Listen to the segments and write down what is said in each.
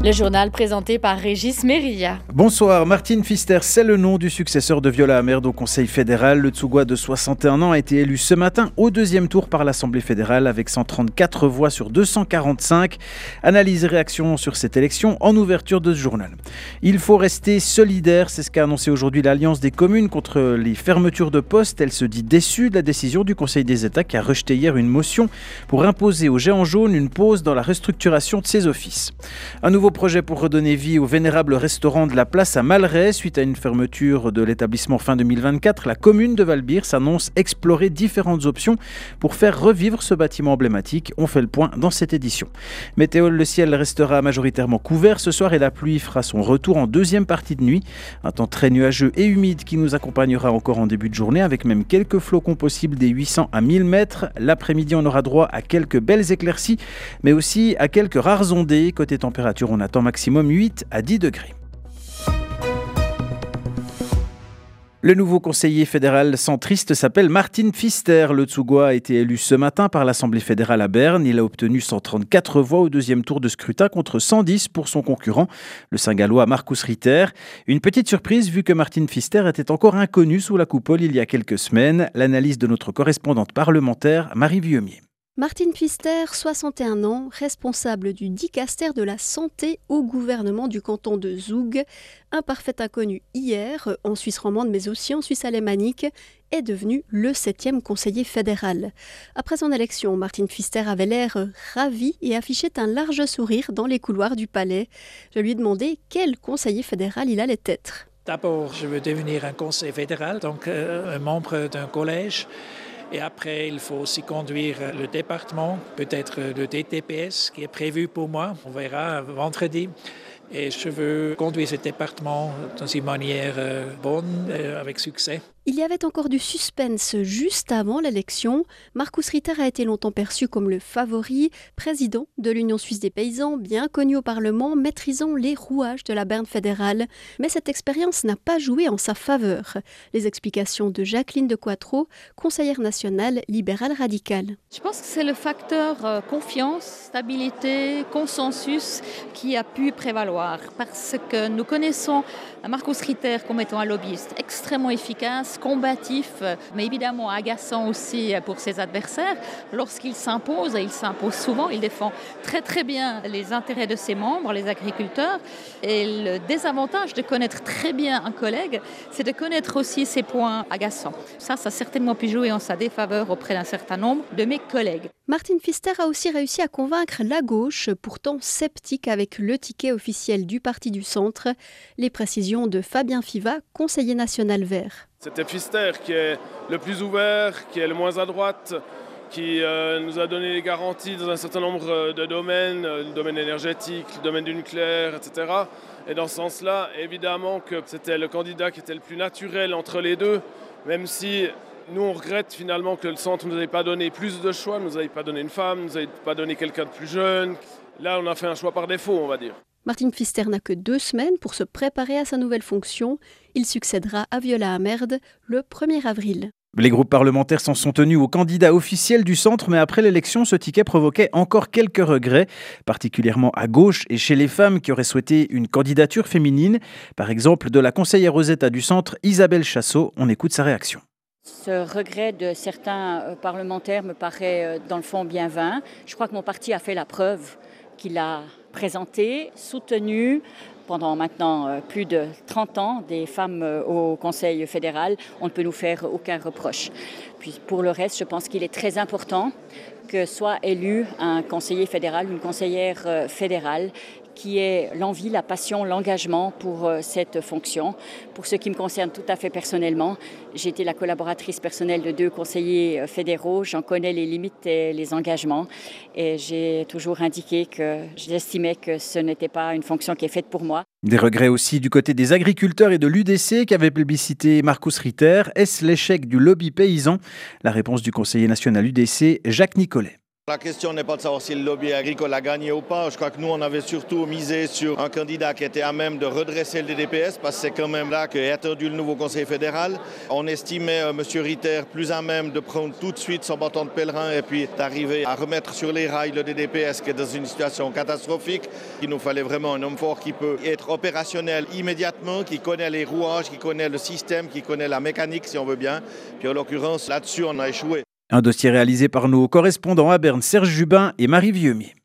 Le journal présenté par Régis Merilla. Bonsoir, Martin Pfister, c'est le nom du successeur de Viola Amerd au Conseil fédéral. Le Tsougois de 61 ans a été élu ce matin au deuxième tour par l'Assemblée fédérale avec 134 voix sur 245. Analyse et réaction sur cette élection en ouverture de ce journal. Il faut rester solidaire, c'est ce qu'a annoncé aujourd'hui l'Alliance des communes contre les fermetures de postes. Elle se dit déçue de la décision du Conseil des États qui a rejeté hier une motion pour imposer aux géants jaunes une pause dans la restructuration de ses offices. Un nouveau projet pour redonner vie au vénérable restaurant de la place à Malray. Suite à une fermeture de l'établissement fin 2024, la commune de Valbir s'annonce explorer différentes options pour faire revivre ce bâtiment emblématique. On fait le point dans cette édition. Météo, le ciel restera majoritairement couvert ce soir et la pluie fera son retour en deuxième partie de nuit. Un temps très nuageux et humide qui nous accompagnera encore en début de journée avec même quelques flocons possibles des 800 à 1000 mètres. L'après-midi, on aura droit à quelques belles éclaircies, mais aussi à quelques rares ondées. Côté température, on attend maximum 8 à 10 degrés. Le nouveau conseiller fédéral centriste s'appelle Martin Pfister. Le Tsougois a été élu ce matin par l'Assemblée fédérale à Berne. Il a obtenu 134 voix au deuxième tour de scrutin contre 110 pour son concurrent, le Saint-Gallois Markus Ritter. Une petite surprise vu que Martin Pfister était encore inconnu sous la coupole il y a quelques semaines. L'analyse de notre correspondante parlementaire, Marie Vieumier. Martin Pfister, 61 ans, responsable du dicaster de la santé au gouvernement du canton de Zoug, un parfait inconnu hier en Suisse romande mais aussi en Suisse alémanique, est devenu le 7e conseiller fédéral. Après son élection, Martin Pfister avait l'air ravi et affichait un large sourire dans les couloirs du palais. Je lui ai demandé quel conseiller fédéral il allait être. D'abord, je veux devenir un conseiller fédéral, donc un membre d'un collège. Et après, il faut aussi conduire le département, peut-être le DTPS qui est prévu pour moi. On verra vendredi. Et je veux conduire ce département dans une manière bonne, avec succès. Il y avait encore du suspense juste avant l'élection. Markus Ritter a été longtemps perçu comme le favori, président de l'Union suisse des paysans, bien connu au Parlement, maîtrisant les rouages de la Berne fédérale. Mais cette expérience n'a pas joué en sa faveur. Les explications de Jacqueline de Quattro, conseillère nationale libérale radicale. Je pense que c'est le facteur confiance, stabilité, consensus qui a pu prévaloir. Parce que nous connaissons Markus Ritter comme étant un lobbyiste extrêmement efficace, combatif, mais évidemment agaçant aussi pour ses adversaires. Lorsqu'il s'impose, et il s'impose souvent, il défend très très bien les intérêts de ses membres, les agriculteurs. Et le désavantage de connaître très bien un collègue, c'est de connaître aussi ses points agaçants. Ça a certainement pu jouer en sa défaveur auprès d'un certain nombre de mes collègues. Martin Pfister a aussi réussi à convaincre la gauche, pourtant sceptique avec le ticket officiel du Parti du Centre. Les précisions de Fabien Fiva, conseiller national vert. C'était Pfister qui est le plus ouvert, qui est le moins à droite, qui nous a donné les garanties dans un certain nombre de domaines, le domaine énergétique, le domaine du nucléaire, etc. Et dans ce sens-là, évidemment que c'était le candidat qui était le plus naturel entre les deux, même si nous on regrette finalement que le centre ne nous ait pas donné plus de choix, ne nous ait pas donné une femme, ne nous ait pas donné quelqu'un de plus jeune. Là, on a fait un choix par défaut, on va dire. Martin Pfister n'a que 2 semaines pour se préparer à sa nouvelle fonction. Il succédera à Viola Amerd le 1er avril. Les groupes parlementaires s'en sont tenus au candidat officiel du centre, mais après l'élection, ce ticket provoquait encore quelques regrets, particulièrement à gauche et chez les femmes qui auraient souhaité une candidature féminine. Par exemple, de la conseillère aux États du centre, Isabelle Chassot. On écoute sa réaction. Ce regret de certains parlementaires me paraît dans le fond bien vain. Je crois que mon parti a fait la preuve qu'il a présenté, soutenu pendant maintenant plus de 30 ans des femmes au Conseil fédéral. On ne peut nous faire aucun reproche. Puis pour le reste, je pense qu'il est très important que soit élu un conseiller fédéral, une conseillère fédérale qui ait l'envie, la passion, l'engagement pour cette fonction. Pour ce qui me concerne tout à fait personnellement, j'ai été la collaboratrice personnelle de 2 conseillers fédéraux. J'en connais les limites et les engagements. Et j'ai toujours indiqué que j'estimais que ce n'était pas une fonction qui est faite pour moi. Des regrets aussi du côté des agriculteurs et de l'UDC qui avaient plébiscité Markus Ritter. Est-ce l'échec du lobby paysan ? La réponse du conseiller national UDC, Jacques Nicolet. La question n'est pas de savoir si le lobby agricole a gagné ou pas. Je crois que nous, on avait surtout misé sur un candidat qui était à même de redresser le DDPS, parce que c'est quand même là qu'est attendu le nouveau Conseil fédéral. On estimait M. Ritter plus à même de prendre tout de suite son bâton de pèlerin et puis d'arriver à remettre sur les rails le DDPS qui est dans une situation catastrophique. Il nous fallait vraiment un homme fort qui peut être opérationnel immédiatement, qui connaît les rouages, qui connaît le système, qui connaît la mécanique si on veut bien. Puis en l'occurrence, là-dessus, on a échoué. Un dossier réalisé par nos correspondants à Berne, Serge Jubin et Marie Vieumier.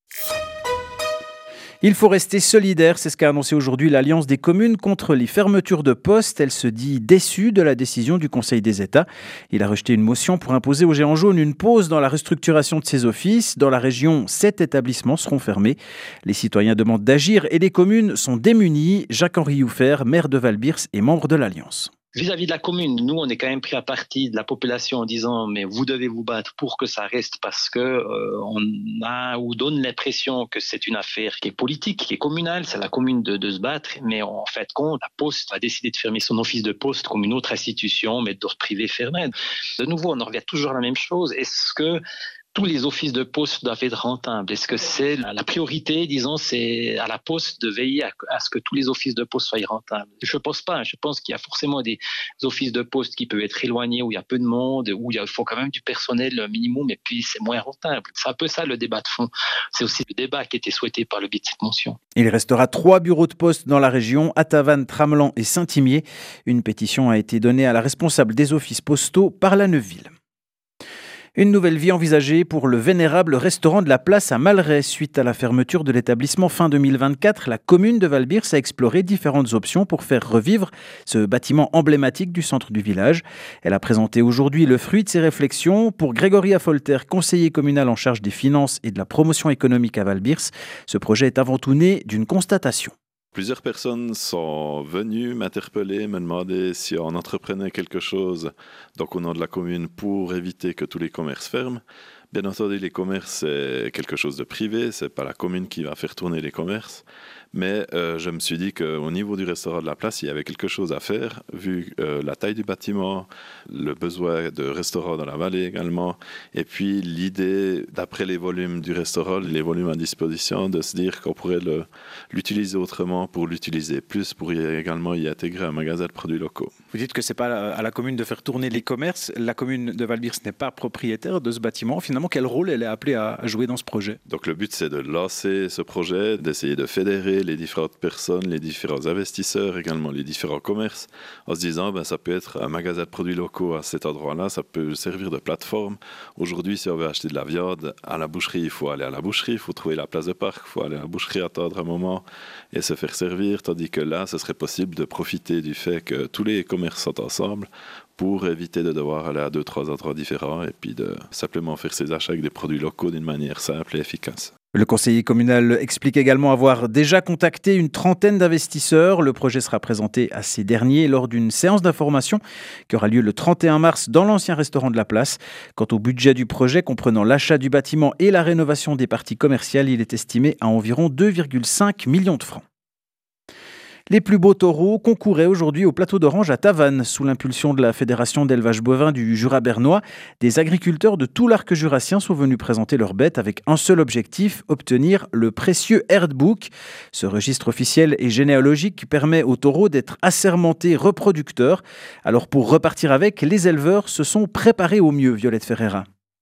Il faut rester solidaire, c'est ce qu'a annoncé aujourd'hui l'Alliance des communes contre les fermetures de postes. Elle se dit déçue de la décision du Conseil des États. Il a rejeté une motion pour imposer aux Géants jaunes une pause dans la restructuration de ses offices. Dans la région, 7 établissements seront fermés. Les citoyens demandent d'agir et les communes sont démunies. Jacques-Henri Youffer, maire de Valbirs et membre de l'Alliance. Vis-à-vis de la commune, nous, on est quand même pris à partie de la population en disant mais vous devez vous battre pour que ça reste parce que on a ou donne l'impression que c'est une affaire qui est politique, qui est communale, c'est la commune de se battre, mais en fait, la Poste a décidé de fermer son office de poste comme une autre institution, mais d'ordre privé fermé. De nouveau, on en revient toujours à la même chose. Est-ce que tous les offices de poste doivent être rentables? Est-ce que c'est la priorité, disons, c'est à la Poste de veiller à ce que tous les offices de poste soient rentables? Je ne pense pas. Je pense qu'il y a forcément des offices de poste qui peuvent être éloignés, où il y a peu de monde, où il faut quand même du personnel minimum, et puis c'est moins rentable. C'est un peu ça le débat de fond. C'est aussi le débat qui était souhaité par le biais de cette motion. Il restera 3 bureaux de poste dans la région, à Tavannes, Tramelan et Saint-Imier. Une pétition a été donnée à la responsable des offices postaux par la Neuville. Une nouvelle vie envisagée pour le vénérable restaurant de la Place à Malray. Suite à la fermeture de l'établissement fin 2024, la commune de Valbirs a exploré différentes options pour faire revivre ce bâtiment emblématique du centre du village. Elle a présenté aujourd'hui le fruit de ses réflexions. Pour Grégory Affolter, conseiller communal en charge des finances et de la promotion économique à Valbirs, ce projet est avant tout né d'une constatation. Plusieurs personnes sont venues m'interpeller, me demander si on entreprenait quelque chose donc au nom de la commune pour éviter que tous les commerces ferment. Bien entendu, les commerces, c'est quelque chose de privé, c'est pas la commune qui va faire tourner les commerces. Mais je me suis dit qu'au niveau du restaurant de la Place, il y avait quelque chose à faire, vu la taille du bâtiment, le besoin de restaurant dans la vallée également, et puis l'idée, d'après les volumes du restaurant, les volumes à disposition, de se dire qu'on pourrait l'utiliser autrement pour l'utiliser plus, pour également y intégrer un magasin de produits locaux. Vous dites que ce n'est pas à la commune de faire tourner les commerces. La commune de Valbirs n'est pas propriétaire de ce bâtiment. Finalement, quel rôle elle est appelée à jouer dans ce projet? Donc le but, c'est de lancer ce projet, d'essayer de fédérer les différentes personnes, les différents investisseurs, également les différents commerces, en se disant ça peut être un magasin de produits locaux à cet endroit-là, ça peut servir de plateforme. Aujourd'hui, si on veut acheter de la viande à la boucherie, il faut aller à la boucherie, il faut trouver la place de parc, il faut aller à la boucherie, attendre un moment et se faire servir, tandis que là, ce serait possible de profiter du fait que tous les commerces sont ensemble pour éviter de devoir aller à 2-3 endroits différents et puis de simplement faire ses achats avec des produits locaux d'une manière simple et efficace. Le conseiller communal explique également avoir déjà contacté une trentaine d'investisseurs. Le projet sera présenté à ces derniers lors d'une séance d'information qui aura lieu le 31 mars dans l'ancien restaurant de la Place. Quant au budget du projet, comprenant l'achat du bâtiment et la rénovation des parties commerciales, il est estimé à environ 2,5 millions de francs. Les plus beaux taureaux concouraient aujourd'hui au plateau d'Orange à Tavannes. Sous l'impulsion de la Fédération d'élevage bovin du Jura bernois, des agriculteurs de tout l'arc jurassien sont venus présenter leurs bêtes avec un seul objectif, obtenir le précieux Herdbook. Ce registre officiel et généalogique permet aux taureaux d'être assermentés reproducteurs. Alors pour repartir avec, les éleveurs se sont préparés au mieux, Violette Ferreira.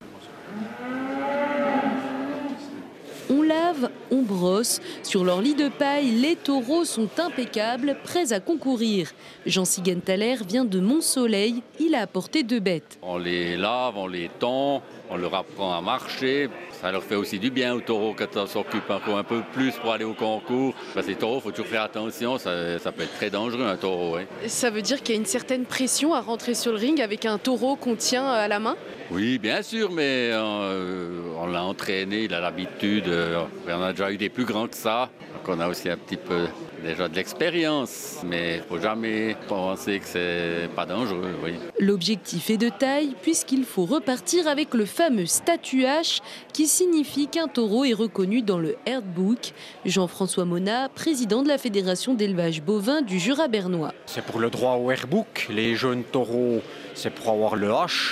On brosse. Sur leur lit de paille, les taureaux sont impeccables, prêts à concourir. Jean Sigenthaler vient de Mont-Soleil. Il a apporté 2 bêtes. On les lave, on les tond, on leur apprend à marcher. Ça leur fait aussi du bien aux taureaux quand on s'occupe encore un peu plus pour aller au concours. Parce que les taureaux, il faut toujours faire attention, ça peut être très dangereux un taureau. Hein. Ça veut dire qu'il y a une certaine pression à rentrer sur le ring avec un taureau qu'on tient à la main? Oui, bien sûr, mais on l'a entraîné, il a l'habitude. On a déjà eu des plus grands que ça. Donc on a aussi un petit peu déjà de l'expérience. Mais il ne faut jamais penser que c'est pas dangereux. Oui. L'objectif est de taille puisqu'il faut repartir avec le fameux statut H qui signifie qu'un taureau est reconnu dans le Herdbook. Jean-François Monat, président de la Fédération d'élevage bovin du Jura bernois. C'est pour le droit au Herdbook. Les jeunes taureaux, c'est pour avoir le H.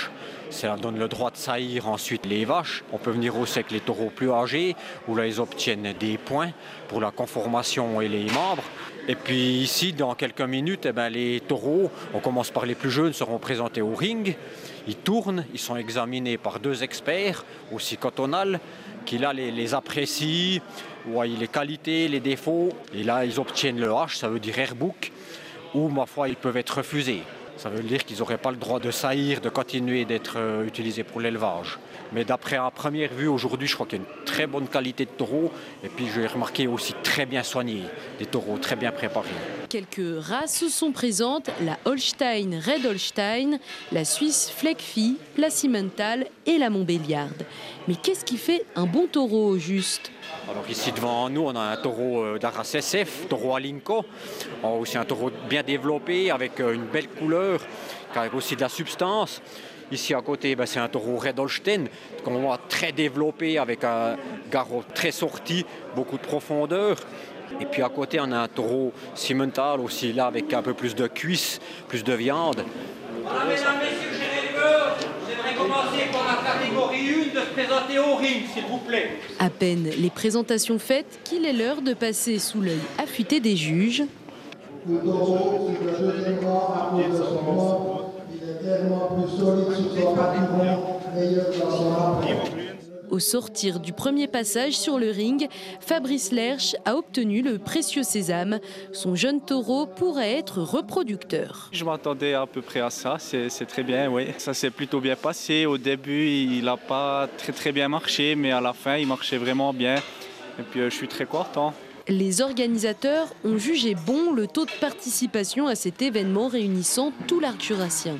Ça donne le droit de saillir ensuite les vaches. On peut venir aussi avec les taureaux plus âgés, où là ils obtiennent des points pour la conformation et les membres. Et puis ici, dans quelques minutes, les taureaux, on commence par les plus jeunes, seront présentés au ring. Ils tournent, ils sont examinés par 2 experts, aussi cantonales, qui là les apprécient, voient les qualités, les défauts. Et là, ils obtiennent le H, ça veut dire airbook, ou ma foi, ils peuvent être refusés. Ça veut dire qu'ils n'auraient pas le droit de saillir, de continuer d'être utilisés pour l'élevage. Mais d'après à première vue, aujourd'hui, je crois qu'il y a une très bonne qualité de taureaux. Et puis, j'ai remarqué aussi très bien soignés, des taureaux très bien préparés. Quelques races sont présentes, la Holstein Red Holstein, la Suisse Fleckvieh, la Simmental et la Montbéliarde. Mais qu'est-ce qui fait un bon taureau au juste ? Alors ici devant nous, on a un taureau d'Arras SF, taureau Alinco. On a aussi un taureau bien développé avec une belle couleur, avec aussi de la substance. Ici à côté, c'est un taureau Red Holstein, qu'on voit très développé avec un garrot très sorti, beaucoup de profondeur. Et puis à côté, on a un taureau Simmental aussi, là avec un peu plus de cuisse, plus de viande. Voilà, mesdames, messieurs, chers éleveurs, j'aimerais commencer par la catégorie 1 de se présenter au ring, s'il vous plaît. À peine les présentations faites, qu'il est l'heure de passer sous l'œil affûté des juges. Le taureau, c'est le deuxième rang à cause de son nom. Il est tellement plus solide sur son bâtiment, meilleur dans son après. Au sortir du premier passage sur le ring, Fabrice Lerche a obtenu le précieux sésame. Son jeune taureau pourrait être reproducteur. Je m'attendais à peu près à ça, c'est très bien, oui. Ça s'est plutôt bien passé. Au début, il n'a pas très bien marché, mais à la fin, il marchait vraiment bien. Et puis, je suis très content. Les organisateurs ont jugé bon le taux de participation à cet événement réunissant tout l'arc jurassien.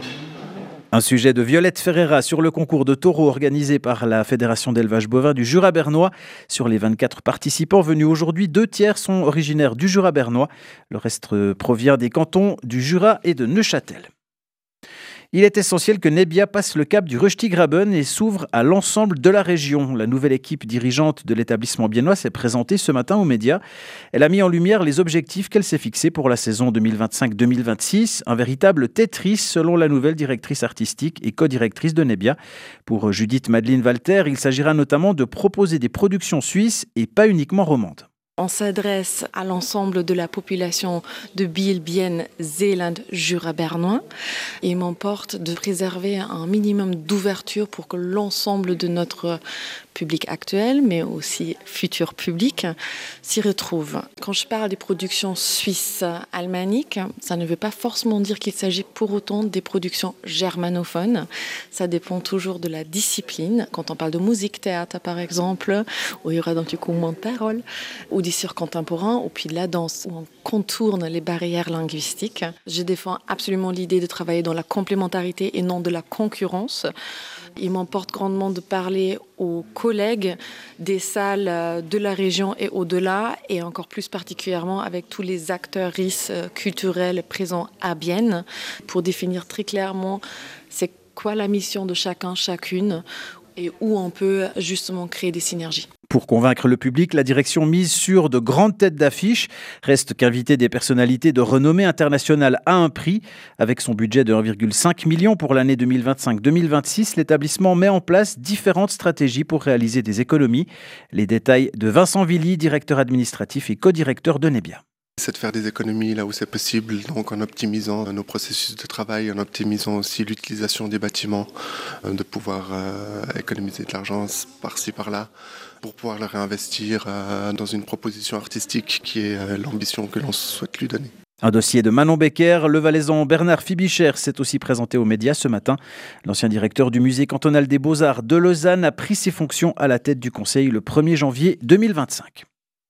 Un sujet de Violette Ferreira sur le concours de taureaux organisé par la Fédération d'élevage bovin du Jura bernois. Sur les 24 participants venus aujourd'hui, 2 tiers sont originaires du Jura bernois. Le reste provient des cantons du Jura et de Neuchâtel. Il est essentiel que Nebia passe le cap du Röstigraben et s'ouvre à l'ensemble de la région. La nouvelle équipe dirigeante de l'établissement biennois s'est présentée ce matin aux médias. Elle a mis en lumière les objectifs qu'elle s'est fixés pour la saison 2025-2026. Un véritable Tetris selon la nouvelle directrice artistique et co-directrice de Nebia. Pour Judith Madeleine Walter, il s'agira notamment de proposer des productions suisses et pas uniquement romandes. On s'adresse à l'ensemble de la population de Biel, Bienne, Zeeland, Jura bernois. Et il m'importe de préserver un minimum d'ouverture pour que l'ensemble de notre public actuel, mais aussi futur public, s'y retrouve. Quand je parle des productions suisses alémaniques, ça ne veut pas forcément dire qu'il s'agit pour autant des productions germanophones. Ça dépend toujours de la discipline. Quand on parle de musique théâtre, par exemple, où il y aura donc du coup moins de paroles, ou des cirques contemporains, ou puis de la danse, où on contourne les barrières linguistiques. Je défends absolument l'idée de travailler dans la complémentarité et non de la concurrence. Il m'importe grandement de parler aux collègues des salles de la région et au-delà, et encore plus particulièrement avec tous les acteurs culturels présents à Bienne, pour définir très clairement c'est quoi la mission de chacun, chacune, et où on peut justement créer des synergies. Pour convaincre le public, la direction mise sur de grandes têtes d'affiche. Reste qu'inviter des personnalités de renommée internationale à un prix. Avec son budget de 1,5 million pour l'année 2025-2026, l'établissement met en place différentes stratégies pour réaliser des économies. Les détails de Vincent Villy, directeur administratif et co-directeur de Nebia. C'est de faire des économies là où c'est possible, donc en optimisant nos processus de travail, en optimisant aussi l'utilisation des bâtiments, de pouvoir économiser de l'argent par-ci par-là, pour pouvoir le réinvestir dans une proposition artistique qui est l'ambition que l'on souhaite lui donner. Un dossier de Manon Becker. Le Valaisan Bernard Fibicher s'est aussi présenté aux médias ce matin. L'ancien directeur du musée cantonal des Beaux-Arts de Lausanne a pris ses fonctions à la tête du conseil le 1er janvier 2025.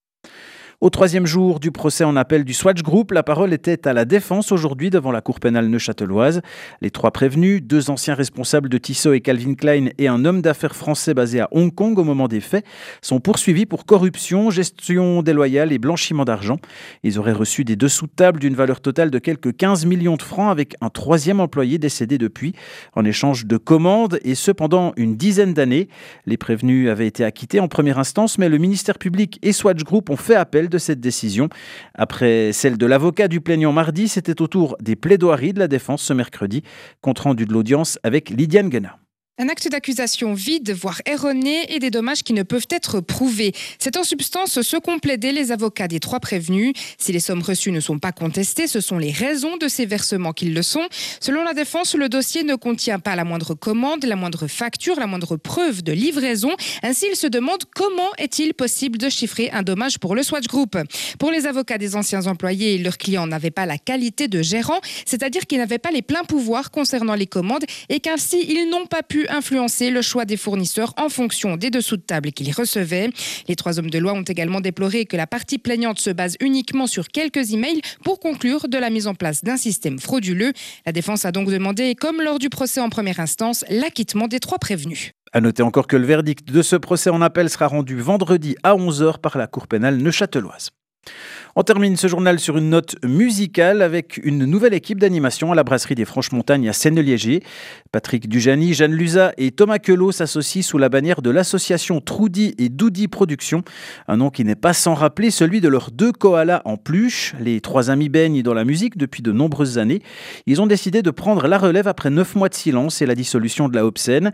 Au 3e jour du procès en appel du Swatch Group, la parole était à la défense aujourd'hui devant la cour pénale neuchâteloise. Les 3 prévenus, 2 anciens responsables de Tissot et Calvin Klein et un homme d'affaires français basé à Hong Kong au moment des faits, sont poursuivis pour corruption, gestion déloyale et blanchiment d'argent. Ils auraient reçu des dessous de table d'une valeur totale de quelques 15 millions de francs avec un 3e employé décédé depuis, en échange de commandes, et ce pendant une dizaine d'années. Les prévenus avaient été acquittés en première instance, mais le ministère public et Swatch Group ont fait appel appel de cette décision. Après celle de l'avocat du plaignant mardi, c'était au tour des plaidoiries de la défense ce mercredi. Compte rendu de l'audience avec Lydiane Guenat. Un acte d'accusation vide, voire erroné, et des dommages qui ne peuvent être prouvés. C'est en substance ce qu'ont plaidé les avocats des 3 prévenus. Si les sommes reçues ne sont pas contestées, ce sont les raisons de ces versements qui le sont. Selon la défense, le dossier ne contient pas la moindre commande, la moindre facture, la moindre preuve de livraison. Ainsi, ils se demandent comment est-il possible de chiffrer un dommage pour le Swatch Group. Pour les avocats des anciens employés, leurs clients n'avaient pas la qualité de gérant, c'est-à-dire qu'ils n'avaient pas les pleins pouvoirs concernant les commandes et qu'ainsi, ils n'ont pas pu influencer le choix des fournisseurs en fonction des dessous de table qu'ils recevaient. Les 3 hommes de loi ont également déploré que la partie plaignante se base uniquement sur quelques emails pour conclure de la mise en place d'un système frauduleux. La défense a donc demandé, comme lors du procès en première instance, l'acquittement des 3 prévenus. À noter encore que le verdict de ce procès en appel sera rendu vendredi à 11h par la Cour pénale neuchâteloise. On termine ce journal sur une note musicale avec une nouvelle équipe d'animation à la brasserie des Franches-Montagnes à Seyne-Léger. Patrick Dujani, Jeanne Luza et Thomas Queloz s'associent sous la bannière de l'association Troudy et Doudi Productions. Un nom qui n'est pas sans rappeler celui de leurs 2 koalas en peluche. Les 3 amis baignent dans la musique depuis de nombreuses années. Ils ont décidé de prendre la relève après 9 mois de silence et la dissolution de la Hobsen.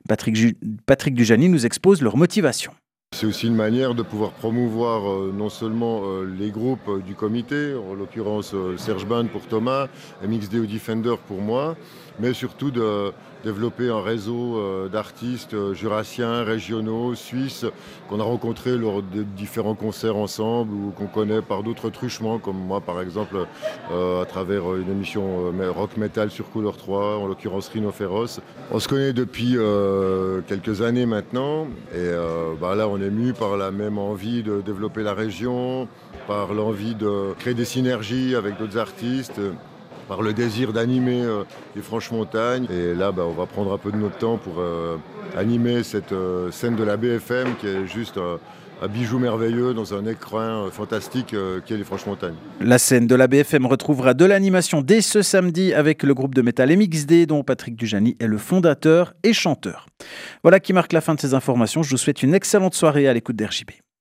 Patrick Dujani nous expose leur motivation. C'est aussi une manière de pouvoir promouvoir non seulement les groupes du comité, en l'occurrence Serge Band pour Thomas, MXD Defender pour moi, mais surtout de développer un réseau d'artistes jurassiens, régionaux, suisses, qu'on a rencontrés lors de différents concerts ensemble ou qu'on connaît par d'autres truchements, comme moi par exemple à travers une émission rock metal sur Couleur 3, en l'occurrence Rhino Féroce. On se connaît depuis quelques années maintenant et là on est mû par la même envie de développer la région, par l'envie de créer des synergies avec d'autres artistes, par le désir d'animer les Franches-Montagnes. Et là, on va prendre un peu de notre temps pour animer cette scène de la BFM qui est juste un bijou merveilleux dans un écrin fantastique qui est les Franches-Montagnes. La scène de la BFM retrouvera de l'animation dès ce samedi avec le groupe de métal MXD dont Patrick Dujani est le fondateur et chanteur. Voilà qui marque la fin de ces informations. Je vous souhaite une excellente soirée à l'écoute d'RJB.